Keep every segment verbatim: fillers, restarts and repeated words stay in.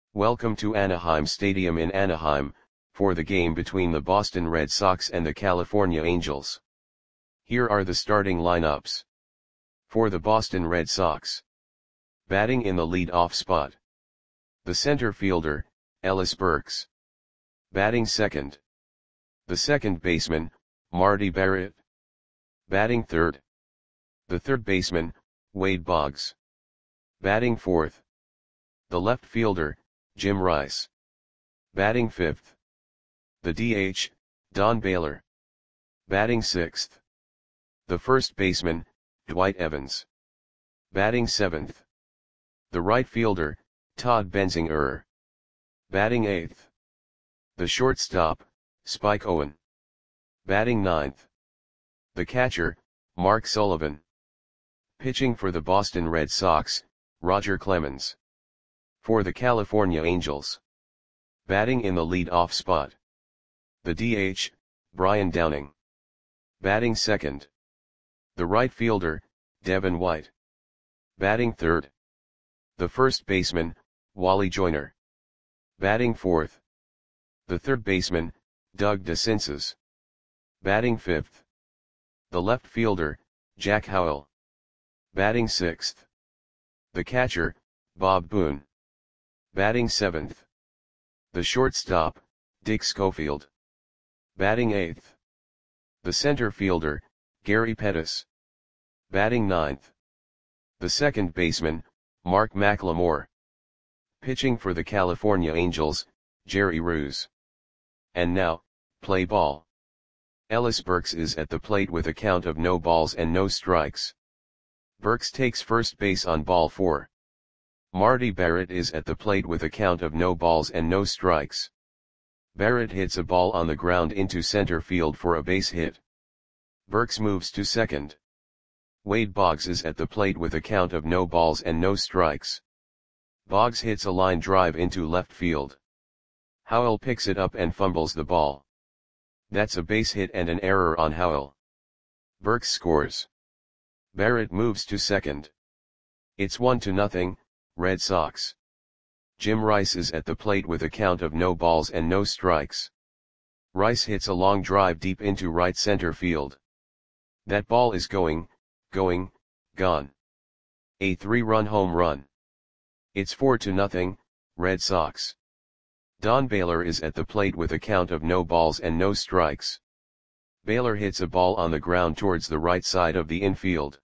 Welcome to Anaheim Stadium in Anaheim, for the game between the Boston Red Sox and the California Angels. Here are the starting lineups. For the Boston Red Sox. Batting in the lead-off spot. The center fielder, Ellis Burks. Batting second. The second baseman, Marty Barrett. Batting third. The third baseman, Wade Boggs. Batting fourth. The left fielder, Jim Rice. Batting fifth. The D H, Don Baylor. Batting sixth. The first baseman, Dwight Evans. Batting seventh. The right fielder, Todd Benzinger. Batting eighth. The shortstop, Spike Owen. Batting ninth. The catcher, Mark Sullivan. Pitching for the Boston Red Sox, Roger Clemens. For the California Angels. Batting in the lead-off spot. The D H, Brian Downing. Batting second. The right fielder, Devin White. Batting third. The first baseman, Wally Joyner. Batting fourth. The third baseman, Doug DeCinces. Batting fifth. The left fielder, Jack Howell. Batting sixth. The catcher, Bob Boone. Batting seventh. The shortstop, Dick Schofield. Batting eighth. The center fielder, Gary Pettis. Batting ninth. The second baseman, Mark McLemore. Pitching for the California Angels, Jerry Roos. And now, play ball. Ellis Burks is at the plate with a count of no balls and no strikes. Burks takes first base on ball four. Marty Barrett is at the plate with a count of no balls and no strikes. Barrett hits a ball on the ground into center field for a base hit. Burks moves to second. Wade Boggs is at the plate with a count of no balls and no strikes. Boggs hits a line drive into left field. Howell picks it up and fumbles the ball. That's a base hit and an error on Howell. Burks scores. Barrett moves to second. It's one to nothing, Red Sox. Jim Rice is at the plate with a count of no balls and no strikes. Rice hits a long drive deep into right center field. That ball is going, going, gone. A three-run home run. It's four to nothing, Red Sox. Don Baylor is at the plate with a count of no balls and no strikes. Baylor hits a ball on the ground towards the right side of the infield.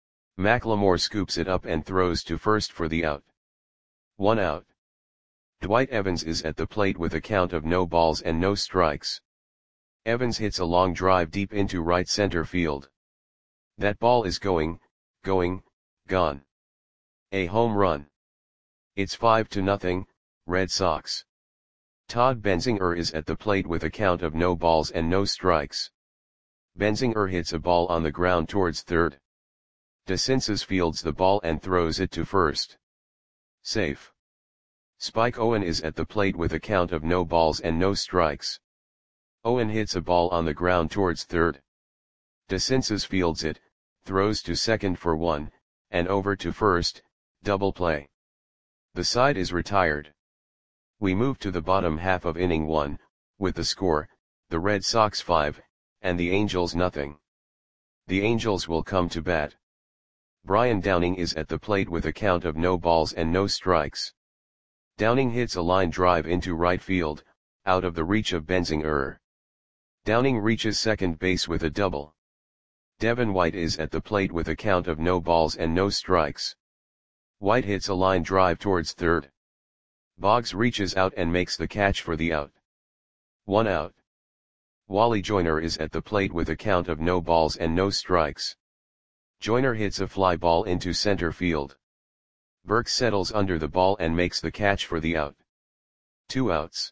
McLemore scoops it up and throws to first for the out. One out. Dwight Evans is at the plate with a count of no balls and no strikes. Evans hits a long drive deep into right center field. That ball is going, going, gone. A home run. It's five to nothing, Red Sox. Todd Benzinger is at the plate with a count of no balls and no strikes. Benzinger hits a ball on the ground towards third. DeCinces fields the ball and throws it to first. Safe. Spike Owen is at the plate with a count of no balls and no strikes. Owen hits a ball on the ground towards third. DeCinces fields it, throws to second for one, and over to first, double play. The side is retired. We move to the bottom half of inning one, with the score, the Red Sox five, and the Angels nothing. The Angels will come to bat. Brian Downing is at the plate with a count of no balls and no strikes. Downing hits a line drive into right field, out of the reach of Benzinger. Downing reaches second base with a double. Devin White is at the plate with a count of no balls and no strikes. White hits a line drive towards third. Boggs reaches out and makes the catch for the out. One out. Wally Joyner is at the plate with a count of no balls and no strikes. Joyner hits a fly ball into center field. Burks settles under the ball and makes the catch for the out. Two outs.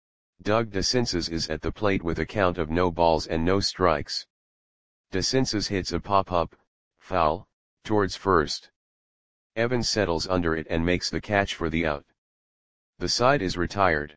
Doug DeCinces is at the plate with a count of no balls and no strikes. DeCinces hits a pop-up, foul, towards first. Evans settles under it and makes the catch for the out. The side is retired.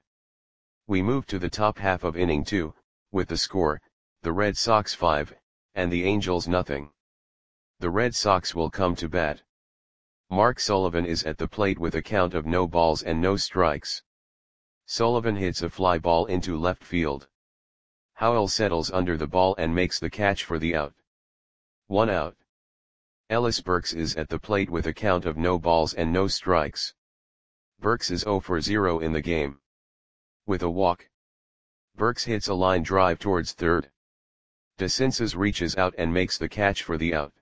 We move to the top half of inning two, with the score, the Red Sox five, and the Angels nothing. The Red Sox will come to bat. Mark Sullivan is at the plate with a count of no balls and no strikes. Sullivan hits a fly ball into left field. Howell settles under the ball and makes the catch for the out. One out. Ellis Burks is at the plate with a count of no balls and no strikes. Burks is zero for zero in the game. With a walk, Burks hits a line drive towards third. DeCinces reaches out and makes the catch for the out.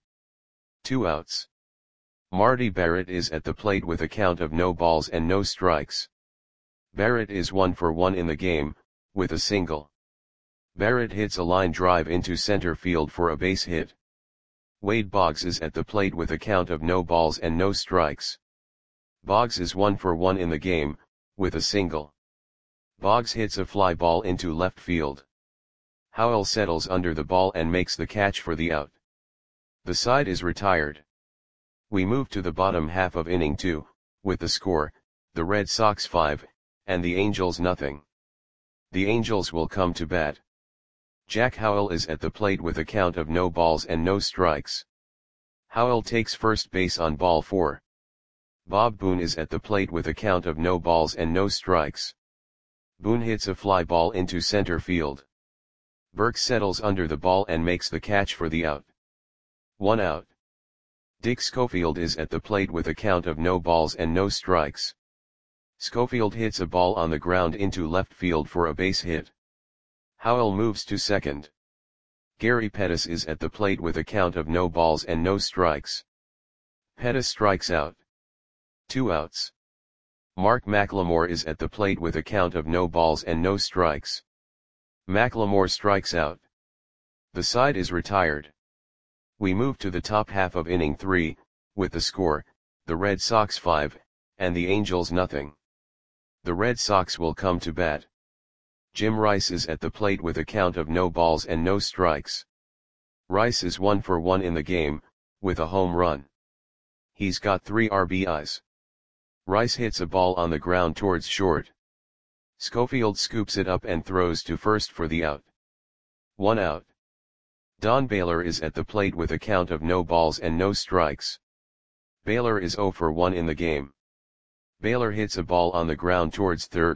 Two outs. Marty Barrett is at the plate with a count of no balls and no strikes. Barrett is one for one in the game, with a single. Barrett hits a line drive into center field for a base hit. Wade Boggs is at the plate with a count of no balls and no strikes. Boggs is one for one in the game, with a single. Boggs hits a fly ball into left field. Howell settles under the ball and makes the catch for the out. The side is retired. We move to the bottom half of inning two, with the score, the Red Sox five, and the Angels nothing. The Angels will come to bat. Jack Howell is at the plate with a count of no balls and no strikes. Howell takes first base on ball four. Bob Boone is at the plate with a count of no balls and no strikes. Boone hits a fly ball into center field. Burks settles under the ball and makes the catch for the out. One out. Dick Schofield is at the plate with a count of no balls and no strikes. Schofield hits a ball on the ground into left field for a base hit. Howell moves to second. Gary Pettis is at the plate with a count of no balls and no strikes. Pettis strikes out. Two outs. Mark McLemore is at the plate with a count of no balls and no strikes. McLemore strikes out. The side is retired. We move to the top half of inning three, with the score, the Red Sox five, and the Angels nothing. The Red Sox will come to bat. Jim Rice is at the plate with a count of no balls and no strikes. Rice is one for one in the game, with a home run. He's got three R B Is. Rice hits a ball on the ground towards short. Schofield scoops it up and throws to first for the out. One out. Don Baylor is at the plate with a count of no balls and no strikes. Baylor is zero for one in the game. Baylor hits a ball on the ground towards third.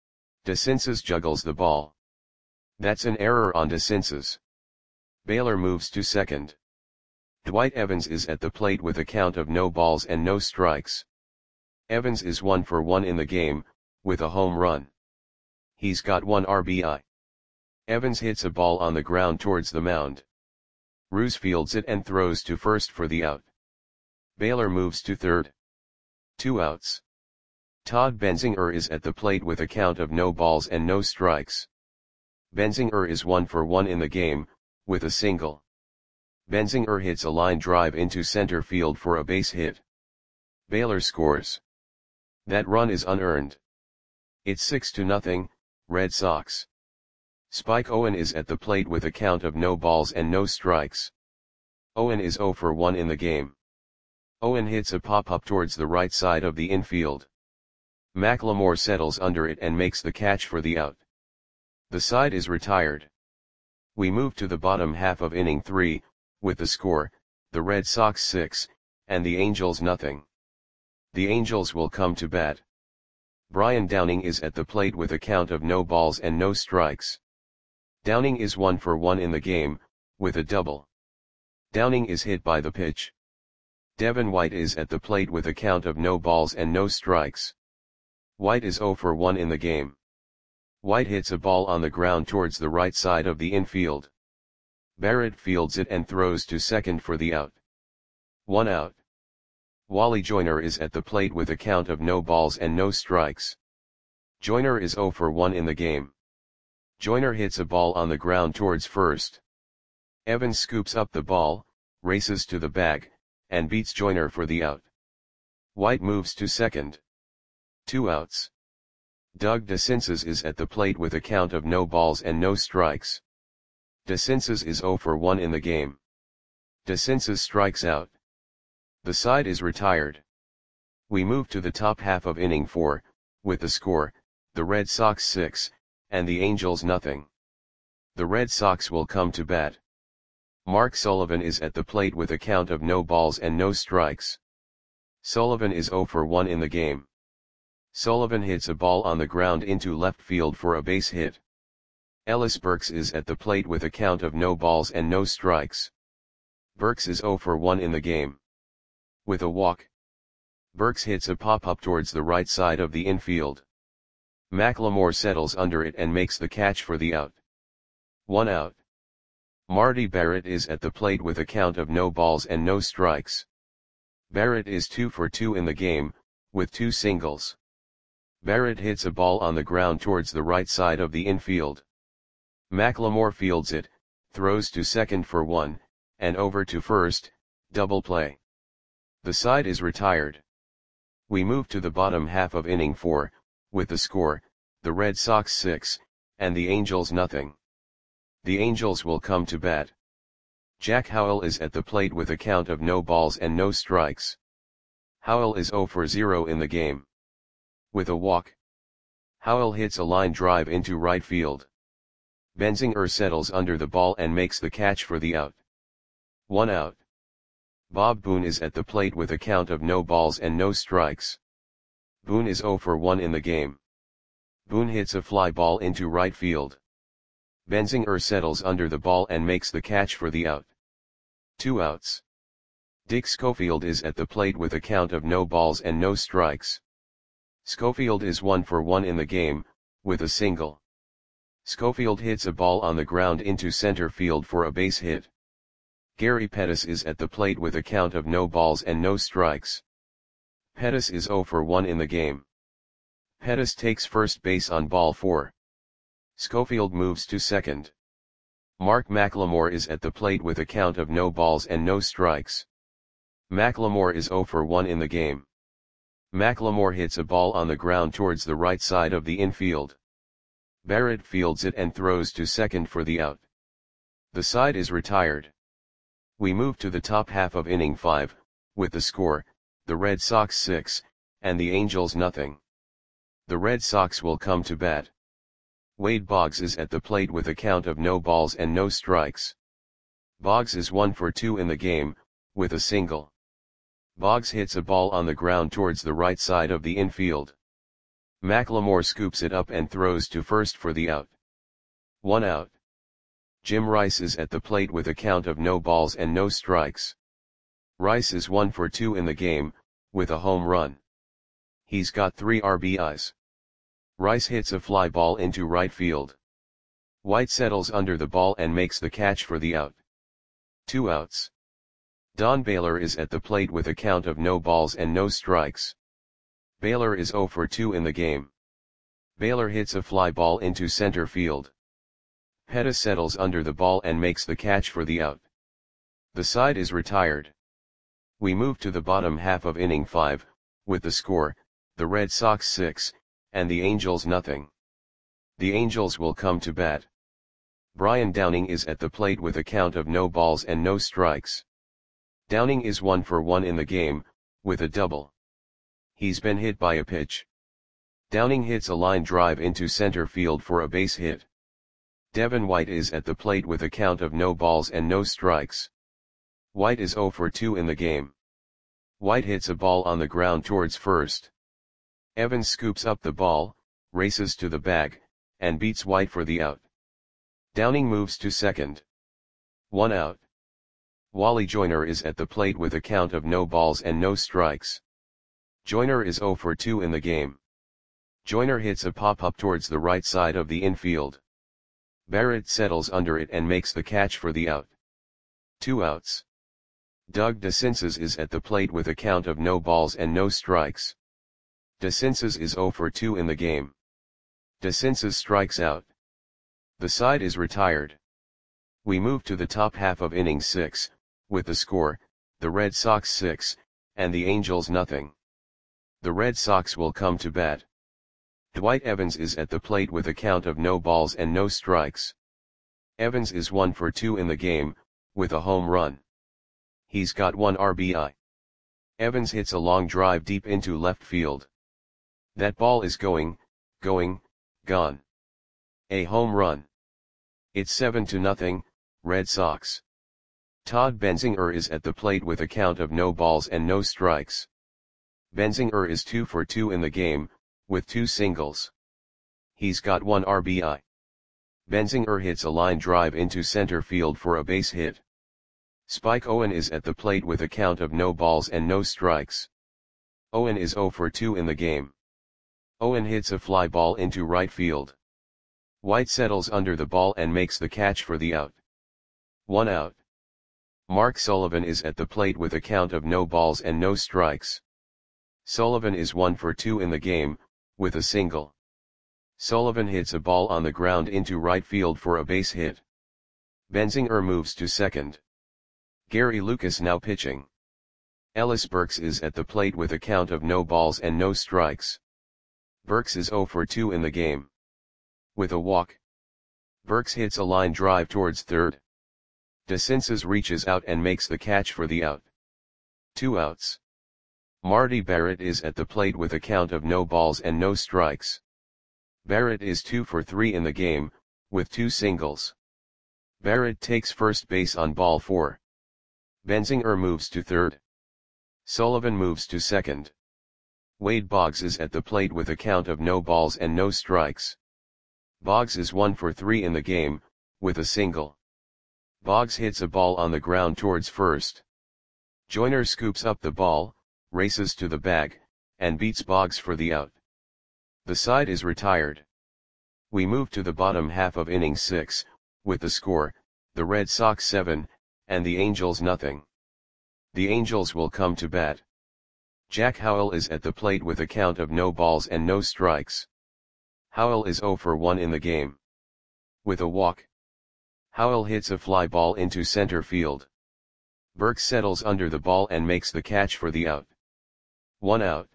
DeCinces juggles the ball. That's an error on DeCinces. Baylor moves to second. Dwight Evans is at the plate with a count of no balls and no strikes. Evans is one for one in the game, with a home run. He's got one R B I. Evans hits a ball on the ground towards the mound. Roos fields it and throws to first for the out. Baylor moves to third. Two outs. Todd Benzinger is at the plate with a count of no balls and no strikes. Benzinger is one for one in the game, with a single. Benzinger hits a line drive into center field for a base hit. Baylor scores. That run is unearned. It's six to nothing, Red Sox. Spike Owen is at the plate with a count of no balls and no strikes. Owen is zero for one in the game. Owen hits a pop-up towards the right side of the infield. McLemore settles under it and makes the catch for the out. The side is retired. We move to the bottom half of inning three, with the score, the Red Sox six, and the Angels nothing. The Angels will come to bat. Brian Downing is at the plate with a count of no balls and no strikes. Downing is one for one in the game, with a double. Downing is hit by the pitch. Devin White is at the plate with a count of no balls and no strikes. White is zero for one in the game. White hits a ball on the ground towards the right side of the infield. Barrett fields it and throws to second for the out. One out. Wally Joyner is at the plate with a count of no balls and no strikes. Joyner is zero for one in the game. Joyner hits a ball on the ground towards first. Evans scoops up the ball, races to the bag, and beats Joyner for the out. White moves to second. Two outs. Doug DeCinces is at the plate with a count of no balls and no strikes. DeCinces is zero for one in the game. DeCinces strikes out. The side is retired. We move to the top half of inning four, with the score, the Red Sox six, and the Angels nothing. The Red Sox will come to bat. Mark Sullivan is at the plate with a count of no balls and no strikes. Sullivan is zero for one in the game. Sullivan hits a ball on the ground into left field for a base hit. Ellis Burks is at the plate with a count of no balls and no strikes. Burks is zero for one in the game. With a walk, Burks hits a pop-up towards the right side of the infield. McLemore settles under it and makes the catch for the out. One out. Marty Barrett is at the plate with a count of no balls and no strikes. Barrett is two for two in the game, with two singles. Barrett hits a ball on the ground towards the right side of the infield. McLemore fields it, throws to second for one, and over to first, double play. The side is retired. We move to the bottom half of inning four, with the score, the Red Sox six, and the Angels nothing. The Angels will come to bat. Jack Howell is at the plate with a count of no balls and no strikes. Howell is zero for zero in the game. With a walk, Howell hits a line drive into right field. Benzinger settles under the ball and makes the catch for the out. One out. Bob Boone is at the plate with a count of no balls and no strikes. Boone is zero for one in the game. Boone hits a fly ball into right field. Benzinger settles under the ball and makes the catch for the out. Two outs. Dick Schofield is at the plate with a count of no balls and no strikes. Schofield is one for one in the game, with a single. Schofield hits a ball on the ground into center field for a base hit. Gary Pettis is at the plate with a count of no balls and no strikes. Pettis is zero for one in the game. Pettis takes first base on ball four. Schofield moves to second. Mark McLemore is at the plate with a count of no balls and no strikes. McLemore is zero for one in the game. McLemore hits a ball on the ground towards the right side of the infield. Barrett fields it and throws to second for the out. The side is retired. We move to the top half of inning five, with the score, the Red Sox six, and the Angels nothing. The Red Sox will come to bat. Wade Boggs is at the plate with a count of no balls and no strikes. Boggs is one for two in the game, with a single. Boggs hits a ball on the ground towards the right side of the infield. McLemore scoops it up and throws to first for the out. One out. Jim Rice is at the plate with a count of no balls and no strikes. Rice is one for two in the game, with a home run. He's got three R B Is. Rice hits a fly ball into right field. White settles under the ball and makes the catch for the out. Two outs. Don Baylor is at the plate with a count of no balls and no strikes. Baylor is zero for two in the game. Baylor hits a fly ball into center field. Pettis settles under the ball and makes the catch for the out. The side is retired. We move to the bottom half of inning five, with the score, the Red Sox six, and the Angels nothing. The Angels will come to bat. Brian Downing is at the plate with a count of no balls and no strikes. Downing is one for one in the game, with a double. He's been hit by a pitch. Downing hits a line drive into center field for a base hit. Devin White is at the plate with a count of no balls and no strikes. White is zero for two in the game. White hits a ball on the ground towards first. Evans scoops up the ball, races to the bag, and beats White for the out. Downing moves to second. One out. Wally Joyner is at the plate with a count of no balls and no strikes. Joyner is zero for two in the game. Joyner hits a pop-up towards the right side of the infield. Barrett settles under it and makes the catch for the out. Two outs. Doug DeCinces is at the plate with a count of no balls and no strikes. DeCinces is zero for two in the game. DeCinces strikes out. The side is retired. We move to the top half of inning six, with the score, the Red Sox six, and the Angels nothing. The Red Sox will come to bat. Dwight Evans is at the plate with a count of no balls and no strikes. Evans is one for two in the game, with a home run. He's got one R B I. Evans hits a long drive deep into left field. That ball is going, going, gone. A home run. It's seven to nothing, Red Sox. Todd Benzinger is at the plate with a count of no balls and no strikes. Benzinger is two for two in the game, with two singles. He's got one R B I. Benzinger hits a line drive into center field for a base hit. Spike Owen is at the plate with a count of no balls and no strikes. Owen is zero for two in the game. Owen hits a fly ball into right field. White settles under the ball and makes the catch for the out. One out. Mark Sullivan is at the plate with a count of no balls and no strikes. Sullivan is one for two in the game, with a single. Sullivan hits a ball on the ground into right field for a base hit. Benzinger moves to second. Gary Lucas now pitching. Ellis Burks is at the plate with a count of no balls and no strikes. Burks is zero for two in the game. With a walk. Burks hits a line drive towards third. DeCinces reaches out and makes the catch for the out. Two outs. Marty Barrett is at the plate with a count of no balls and no strikes. Barrett is two for three in the game, with two singles. Barrett takes first base on ball four. Benzinger moves to third. Sullivan moves to second. Wade Boggs is at the plate with a count of no balls and no strikes. Boggs is one for three in the game, with a single. Boggs hits a ball on the ground towards first. Joyner scoops up the ball, races to the bag, and beats Boggs for the out. The side is retired. We move to the bottom half of inning six, with the score, the Red Sox seven, and the Angels nothing. The Angels will come to bat. Jack Howell is at the plate with a count of no balls and no strikes. Howell is zero for one in the game. With a walk. Howell hits a fly ball into center field. Burks settles under the ball and makes the catch for the out. One out.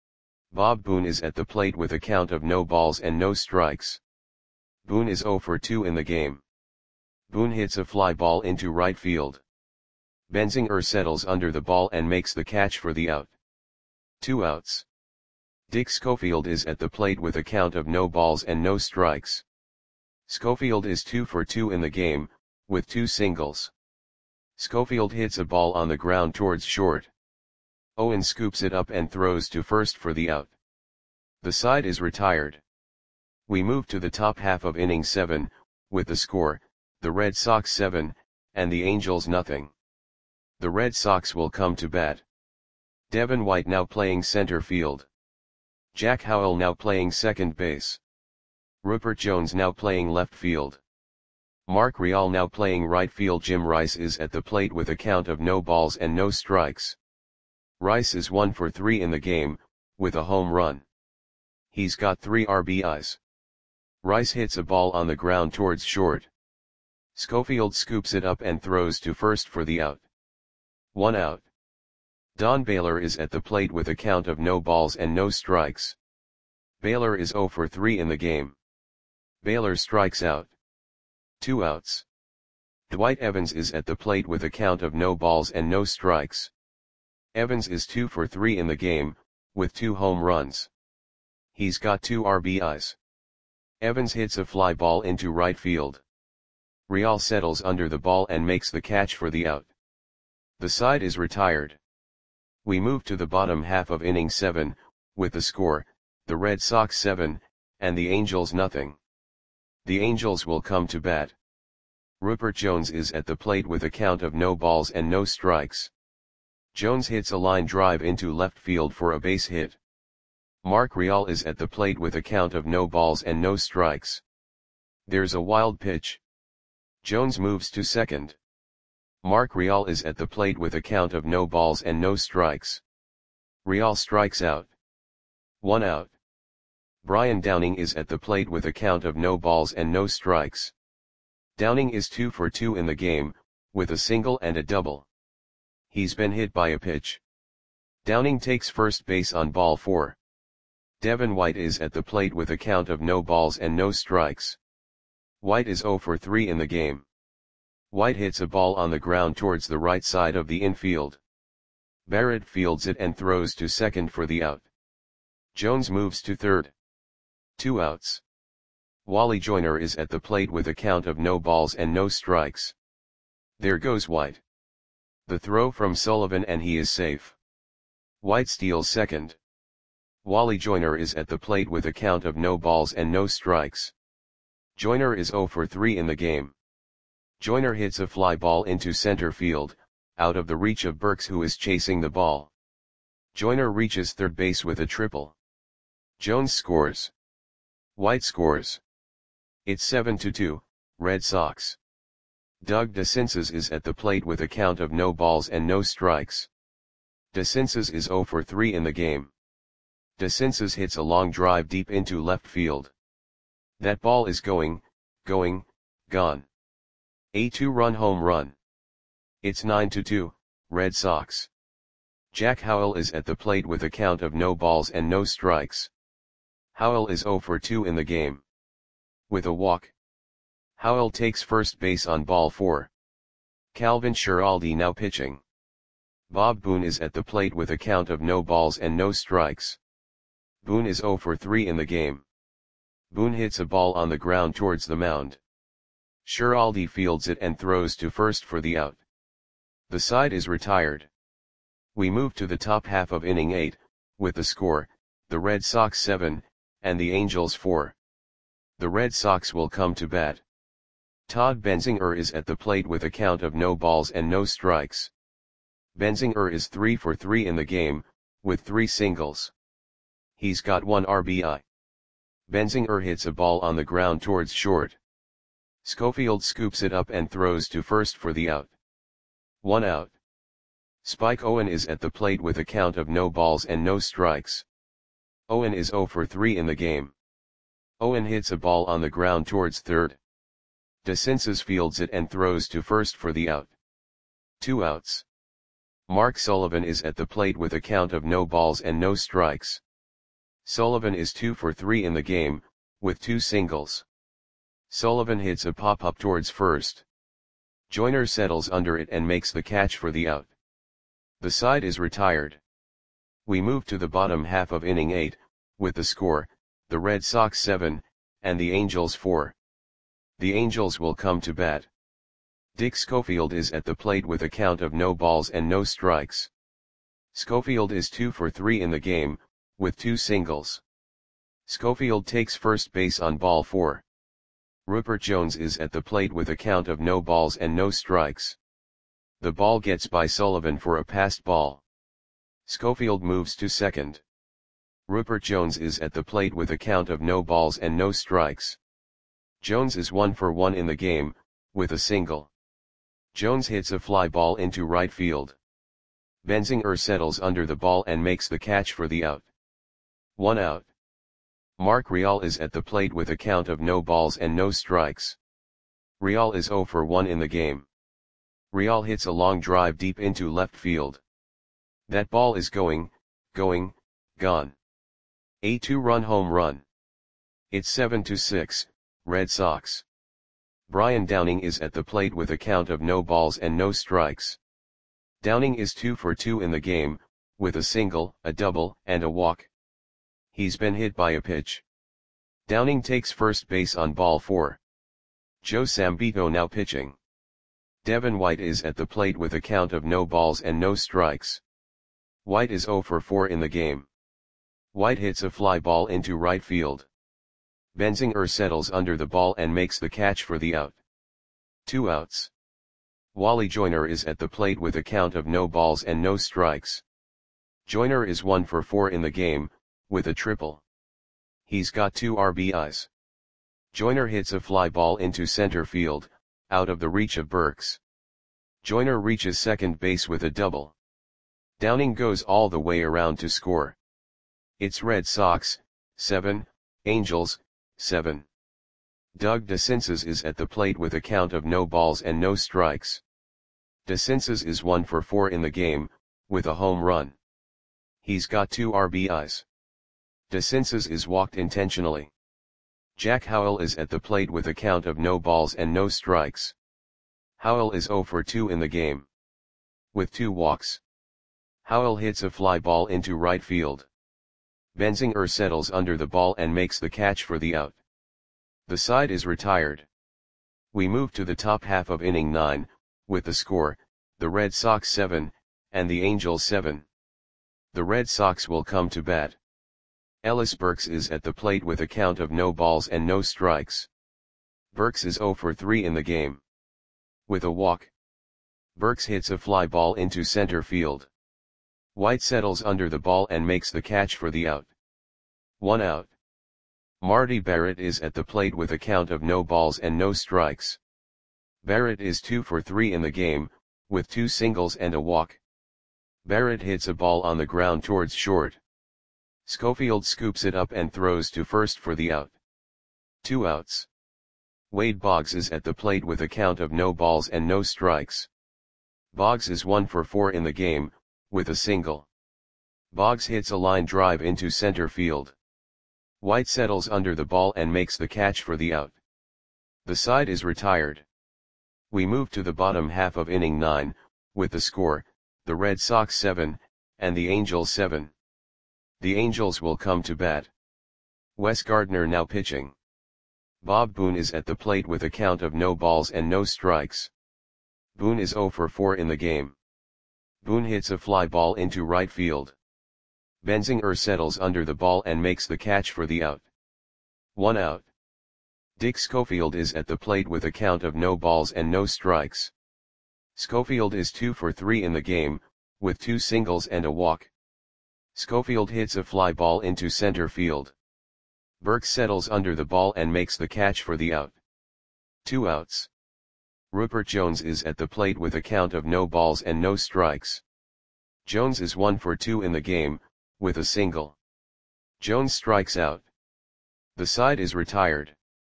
Bob Boone is at the plate with a count of no balls and no strikes. Boone is zero for two in the game. Boone hits a fly ball into right field. Benzinger settles under the ball and makes the catch for the out. Two outs. Dick Schofield is at the plate with a count of no balls and no strikes. Schofield is two for two in the game, with two singles. Schofield hits a ball on the ground towards short. Owen scoops it up and throws to first for the out. The side is retired. We move to the top half of inning seven, with the score, the Red Sox seven, and the Angels nothing. The Red Sox will come to bat. Devin White now playing center field. Jack Howell now playing second base. Rupert Jones now playing left field. Mark Real now playing right field. Jim Rice is at the plate with a count of no balls and no strikes. Rice is one for three in the game, with a home run. He's got three R B Is. Rice hits a ball on the ground towards short. Schofield scoops it up and throws to first for the out. One out. Don Baylor is at the plate with a count of no balls and no strikes. Baylor is zero for three in the game. Baylor strikes out. Two outs. Dwight Evans is at the plate with a count of no balls and no strikes. Evans is two for three in the game, with two home runs. He's got two R B Is. Evans hits a fly ball into right field. Real settles under the ball and makes the catch for the out. The side is retired. We move to the bottom half of inning seven, with the score, the Red Sox seven, and the Angels nothing. The Angels will come to bat. Rupert Jones is at the plate with a count of no balls and no strikes. Jones hits a line drive into left field for a base hit. Mark Real is at the plate with a count of no balls and no strikes. There's a wild pitch. Jones moves to second. Mark Real is at the plate with a count of no balls and no strikes. Real strikes out. One out. Brian Downing is at the plate with a count of no balls and no strikes. Downing is two for two in the game, with a single and a double. He's been hit by a pitch. Downing takes first base on ball four. Devin White is at the plate with a count of no balls and no strikes. White is zero for three in the game. White hits a ball on the ground towards the right side of the infield. Barrett fields it and throws to second for the out. Jones moves to third. Two outs. Wally Joyner is at the plate with a count of no balls and no strikes. There goes White. The throw from Sullivan and he is safe. White steals second. Wally Joyner is at the plate with a count of no balls and no strikes. Joyner is zero for three in the game. Joyner hits a fly ball into center field, out of the reach of Burks, who is chasing the ball. Joyner reaches third base with a triple. Jones scores. White scores. It's seven to two, Red Sox. Doug DeCinces is at the plate with a count of no balls and no strikes. DeCinces is zero for three in the game. DeCinces hits a long drive deep into left field. That ball is going, going, gone. A two-run home run. It's nine to two, Red Sox. Jack Howell is at the plate with a count of no balls and no strikes. Howell is zero for two in the game. With a walk. Howell takes first base on ball four. Calvin Schiraldi now pitching. Bob Boone is at the plate with a count of no balls and no strikes. Boone is zero for three in the game. Boone hits a ball on the ground towards the mound. Schiraldi fields it and throws to first for the out. The side is retired. We move to the top half of inning eight, with the score, the Red Sox seven, and the Angels four. The Red Sox will come to bat. Todd Benzinger is at the plate with a count of no balls and no strikes. Benzinger is three for three in the game, with three singles. He's got one R B I. Benzinger hits a ball on the ground towards short. Schofield scoops it up and throws to first for the out. One out. Spike Owen is at the plate with a count of no balls and no strikes. Owen is zero for three in the game. Owen hits a ball on the ground towards third. DeCinces fields it and throws to first for the out. Two outs. Mark Sullivan is at the plate with a count of no balls and no strikes. Sullivan is two for three in the game, with two singles. Sullivan hits a pop-up towards first. Joyner settles under it and makes the catch for the out. The side is retired. We move to the bottom half of inning eight, with the score, the Red Sox seven, and the Angels four. The Angels will come to bat. Dick Schofield is at the plate with a count of no balls and no strikes. Schofield is two for three in the game, with two singles. Schofield takes first base on ball four. Rupert Jones is at the plate with a count of no balls and no strikes. The ball gets by Sullivan for a passed ball. Schofield moves to second. Rupert Jones is at the plate with a count of no balls and no strikes. Jones is one for one in the game, with a single. Jones hits a fly ball into right field. Benzinger settles under the ball and makes the catch for the out. One out. Mark Real is at the plate with a count of no balls and no strikes. Real is zero for one in the game. Real hits a long drive deep into left field. That ball is going, going, gone. A two-run home run. It's seven to six, Red Sox. Brian Downing is at the plate with a count of no balls and no strikes. Downing is two for two in the game, with a single, a double, and a walk. He's been hit by a pitch. Downing takes first base on ball four. Joe Sambito now pitching. Devin White is at the plate with a count of no balls and no strikes. White is zero for four in the game. White hits a fly ball into right field. Benzinger settles under the ball and makes the catch for the out. Two outs. Wally Joyner is at the plate with a count of no balls and no strikes. Joyner is one for four in the game, with a triple. He's got two R B Is. Joyner hits a fly ball into center field, out of the reach of Burks. Joyner reaches second base with a double. Downing goes all the way around to score. It's Red Sox, seven, Angels, seven. Doug DeCinces is at the plate with a count of no balls and no strikes. DeCinces is one for four in the game, with a home run. He's got two R B Is. DeCinces is walked intentionally. Jack Howell is at the plate with a count of no balls and no strikes. Howell is zero for two in the game. With two walks. Howell hits a fly ball into right field. Benzinger settles under the ball and makes the catch for the out. The side is retired. We move to the top half of inning nine, with the score, the Red Sox seven, and the Angels seven. The Red Sox will come to bat. Ellis Burks is at the plate with a count of no balls and no strikes. Burks is zero for three in the game. With a walk, Burks hits a fly ball into center field. White settles under the ball and makes the catch for the out. One out. Marty Barrett is at the plate with a count of no balls and no strikes. Barrett is two for three in the game, with two singles and a walk. Barrett hits a ball on the ground towards short. Schofield scoops it up and throws to first for the out. Two outs. Wade Boggs is at the plate with a count of no balls and no strikes. Boggs is one for four in the game, with a single. Boggs hits a line drive into center field. White settles under the ball and makes the catch for the out. The side is retired. We move to the bottom half of inning nine, with the score, the Red Sox seven, and the Angels seven. The Angels will come to bat. Wes Gardner now pitching. Bob Boone is at the plate with a count of no balls and no strikes. Boone is zero for four in the game. Boone hits a fly ball into right field. Benzinger settles under the ball and makes the catch for the out. One out. Dick Schofield is at the plate with a count of no balls and no strikes. Schofield is two for three in the game, with two singles and a walk. Schofield hits a fly ball into center field. Burks settles under the ball and makes the catch for the out. Two outs. Rupert Jones is at the plate with a count of no balls and no strikes. Jones is one for two in the game, with a single. Jones strikes out. The side is retired.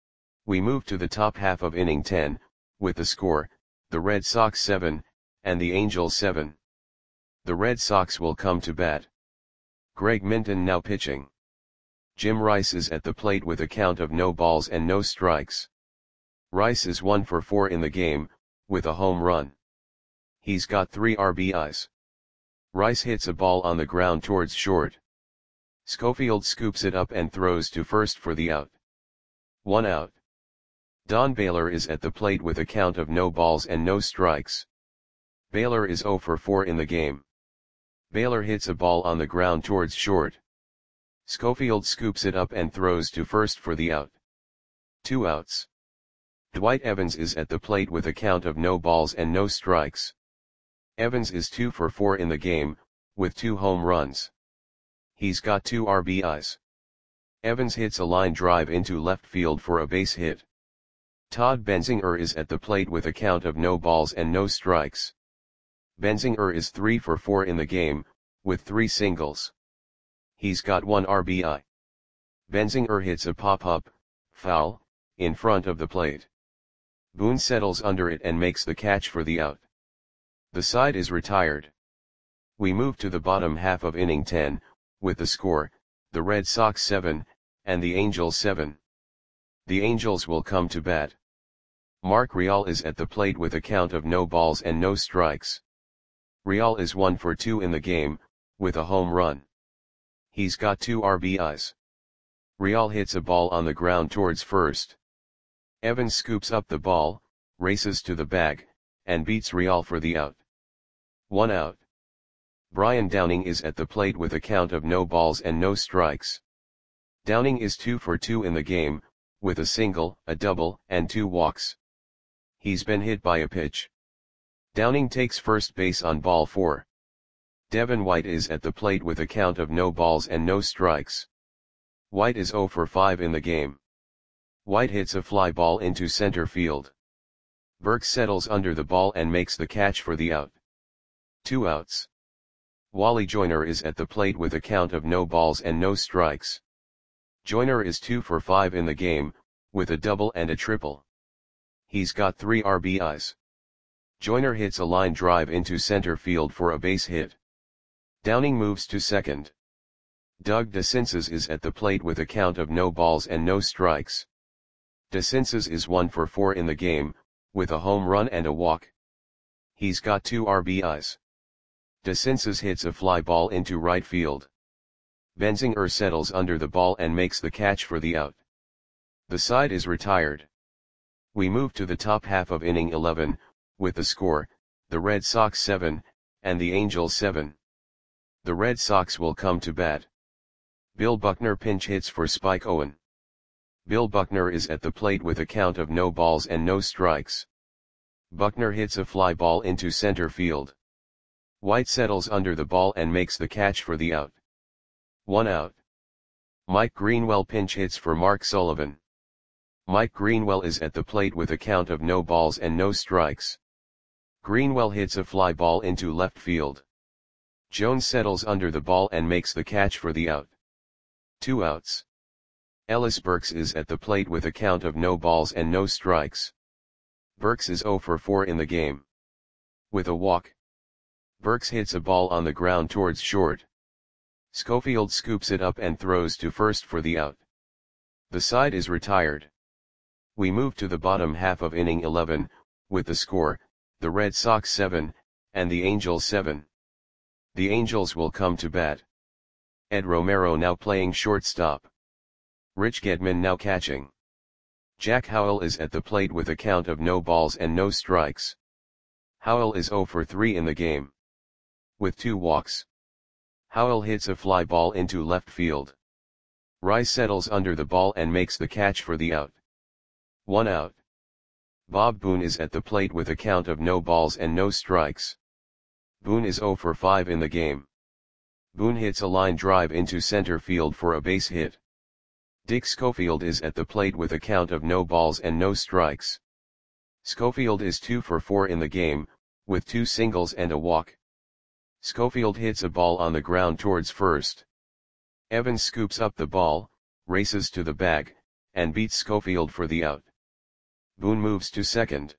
We move to the top half of inning ten, with the score, the Red Sox seven, and the Angels seven. The Red Sox will come to bat. Greg Minton now pitching. Jim Rice is at the plate with a count of no balls and no strikes. Rice is one for four in the game, with a home run. He's got three R B Is. Rice hits a ball on the ground towards short. Schofield scoops it up and throws to first for the out. One out. Don Baylor is at the plate with a count of no balls and no strikes. Baylor is zero for four in the game. Baylor hits a ball on the ground towards short. Schofield scoops it up and throws to first for the out. Two outs. Dwight Evans is at the plate with a count of no balls and no strikes. Evans is two for four in the game, with two home runs. He's got two R B Is. Evans hits a line drive into left field for a base hit. Todd Benzinger is at the plate with a count of no balls and no strikes. Benzinger is three for four in the game, with three singles. He's got one R B I. Benzinger hits a pop-up, foul, in front of the plate. Boone settles under it and makes the catch for the out. The side is retired. We move to the bottom half of inning ten, with the score, the Red Sox seven, and the Angels seven. The Angels will come to bat. Mark Real is at the plate with a count of no balls and no strikes. Real is one for two in the game, with a home run. He's got two R B Is. Real hits a ball on the ground towards first. Evans scoops up the ball, races to the bag, and beats Real for the out. One out. Brian Downing is at the plate with a count of no balls and no strikes. Downing is two for two in the game, with a single, a double, and two walks. He's been hit by a pitch. Downing takes first base on ball four. Devin White is at the plate with a count of no balls and no strikes. White is zero for five in the game. White hits a fly ball into center field. Burks settles under the ball and makes the catch for the out. Two outs. Wally Joyner is at the plate with a count of no balls and no strikes. Joyner is two for five in the game, with a double and a triple. He's got three R B Is. Joyner hits a line drive into center field for a base hit. Downing moves to second. Doug DeCinces is at the plate with a count of no balls and no strikes. DeCinces is one for four in the game, with a home run and a walk. He's got two R B Is. DeCinces hits a fly ball into right field. Benzinger settles under the ball and makes the catch for the out. The side is retired. We move to the top half of inning eleven, with the score, the Red Sox seven, and the Angels seven. The Red Sox will come to bat. Bill Buckner pinch hits for Spike Owen. Bill Buckner is at the plate with a count of no balls and no strikes. Buckner hits a fly ball into center field. White settles under the ball and makes the catch for the out. One out. Mike Greenwell pinch hits for Mark Sullivan. Mike Greenwell is at the plate with a count of no balls and no strikes. Greenwell hits a fly ball into left field. Jones settles under the ball and makes the catch for the out. Two outs. Ellis Burks is at the plate with a count of no balls and no strikes. Burks is zero for four in the game. With a walk. Burks hits a ball on the ground towards short. Schofield scoops it up and throws to first for the out. The side is retired. We move to the bottom half of inning eleven, with the score, the Red Sox seven, and the Angels seven. The Angels will come to bat. Ed Romero now playing shortstop. Rich Gedman now catching. Jack Howell is at the plate with a count of no balls and no strikes. Howell is zero for three in the game. With two walks. Howell hits a fly ball into left field. Rice settles under the ball and makes the catch for the out. One out. Bob Boone is at the plate with a count of no balls and no strikes. Boone is zero for five in the game. Boone hits a line drive into center field for a base hit. Dick Schofield is at the plate with a count of no balls and no strikes. Schofield is two for four in the game, with two singles and a walk. Schofield hits a ball on the ground towards first. Evans scoops up the ball, races to the bag, and beats Schofield for the out. Boone moves to second.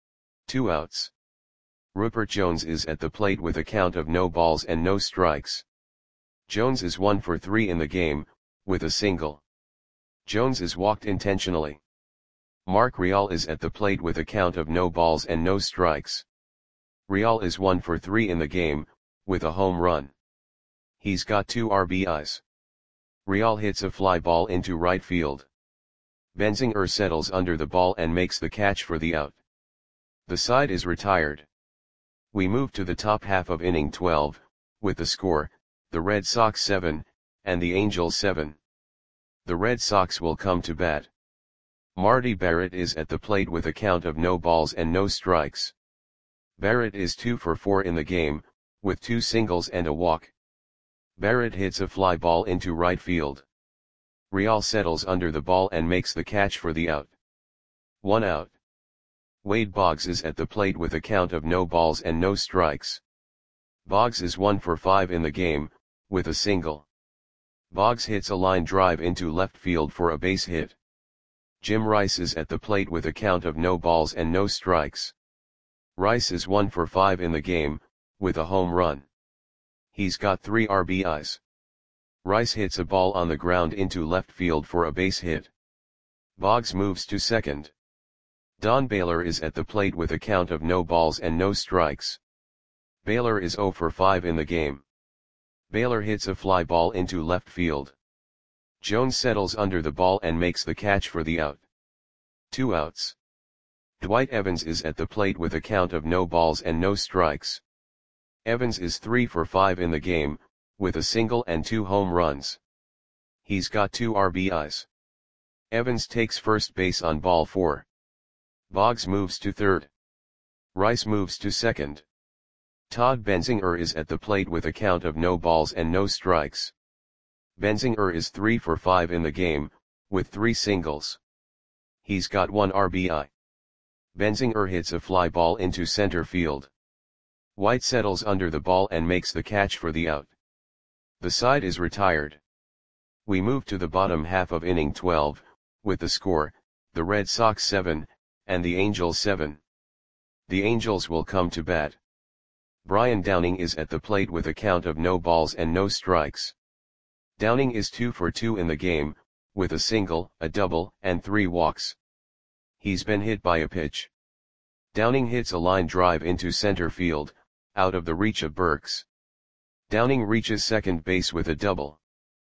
Two outs. Rupert Jones is at the plate with a count of no balls and no strikes. Jones is one for three in the game, with a single. Jones is walked intentionally. Mark Real is at the plate with a count of no balls and no strikes. Real is one for three in the game, with a home run. He's got two R B Is. Real hits a fly ball into right field. Benzinger settles under the ball and makes the catch for the out. The side is retired. We move to the top half of inning twelve, with the score, the Red Sox seven, and the Angels seven. The Red Sox will come to bat. Marty Barrett is at the plate with a count of no balls and no strikes. Barrett is two for four in the game, with two singles and a walk. Barrett hits a fly ball into right field. Real settles under the ball and makes the catch for the out. One out. Wade Boggs is at the plate with a count of no balls and no strikes. Boggs is one for five in the game, with a single. Boggs hits a line drive into left field for a base hit. Jim Rice is at the plate with a count of no balls and no strikes. Rice is one for five in the game, with a home run. He's got three R B Is. Rice hits a ball on the ground into left field for a base hit. Boggs moves to second. Don Baylor is at the plate with a count of no balls and no strikes. Baylor is zero for five in the game. Baylor hits a fly ball into left field. Jones settles under the ball and makes the catch for the out. Two outs. Dwight Evans is at the plate with a count of no balls and no strikes. Evans is three for five in the game, with a single and two home runs. He's got two R B Is. Evans takes first base on ball four. Boggs moves to third. Rice moves to second. Todd Benzinger is at the plate with a count of no balls and no strikes. Benzinger is three for five in the game, with three singles. He's got one R B I. Benzinger hits a fly ball into center field. White settles under the ball and makes the catch for the out. The side is retired. We move to the bottom half of inning twelve, with the score, the Red Sox seven, and the Angels seven. The Angels will come to bat. Brian Downing is at the plate with a count of no balls and no strikes. Downing is two for two in the game, with a single, a double, and three walks. He's been hit by a pitch. Downing hits a line drive into center field, out of the reach of Burks. Downing reaches second base with a double.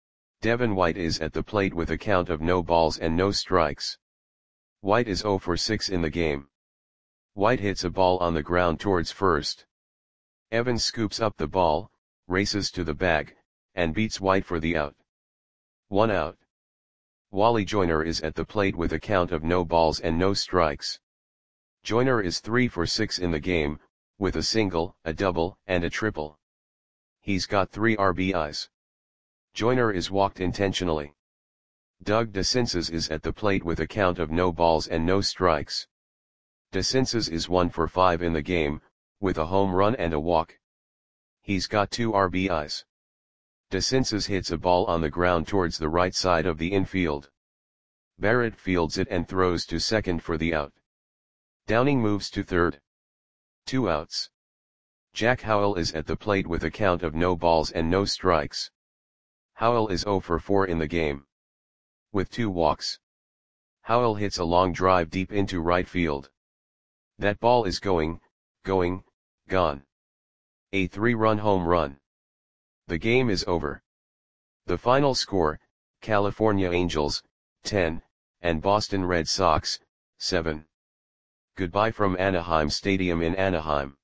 Devin White is at the plate with a count of no balls and no strikes. White is zero for six in the game. White hits a ball on the ground towards first. Evans scoops up the ball, races to the bag, and beats White for the out. One out. Wally Joyner is at the plate with a count of no balls and no strikes. Joyner is three for six in the game, with a single, a double, and a triple. He's got three R B Is. Joyner is walked intentionally. Doug DeCinces is at the plate with a count of no balls and no strikes. DeCinces is one for five in the game, with a home run and a walk. He's got two R B Is. DeCinces hits a ball on the ground towards the right side of the infield. Barrett fields it and throws to second for the out. Downing moves to third. Two outs. Jack Howell is at the plate with a count of no balls and no strikes. Howell is zero for four in the game. With two walks. Howell hits a long drive deep into right field. That ball is going, going, gone. A three-run home run. The game is over. The final score, California Angels, ten, and Boston Red Sox, seven. Goodbye from Anaheim Stadium in Anaheim.